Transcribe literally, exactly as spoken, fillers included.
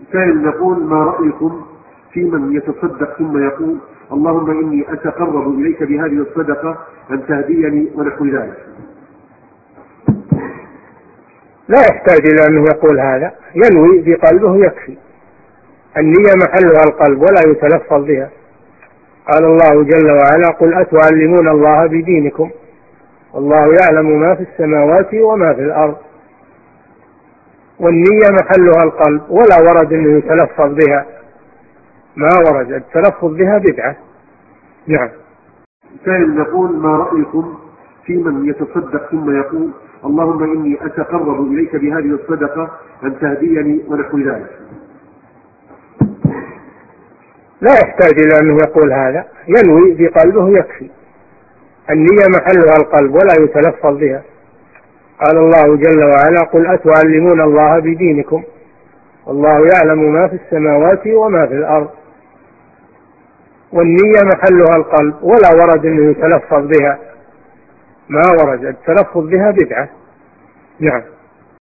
سائل يقول: ما رأيكم في من يتصدق ثم يقول: اللهم إني أتقرب إليك بهذه الصدقة أن تهديني ونحو ذلك؟ لا يحتاج إلى أنه يقول هذا، ينوي في قلبه يكفي. النية محلها القلب ولا يتلفظ بها. قال الله جل وعلا: قل أتعلمون الله بدينكم والله يعلم ما في السماوات وما في الأرض. والنية محلها القلب ولا ورد أنه يتلفظ بها، ما ورد التلفظ بها بدعة. نعم. سائل يقول: ما رأيكم في من يتصدق ثم يقول: اللهم إني أتقرب إليك بهذه الصدقة أن تهديني ونحو ذلك؟ لا يحتاج إلى أنه يقول هذا، ينوي في قلبه يكفي. النية محلها القلب ولا يتلفظ بها. قال الله جل وعلا: قل أتعلمون الله بدينكم والله يعلم ما في السماوات وما في الأرض. والنية محلها القلب ولا ورد أنه يتلفظ بها، ما ورد التلفظ بها بدعة. نعم.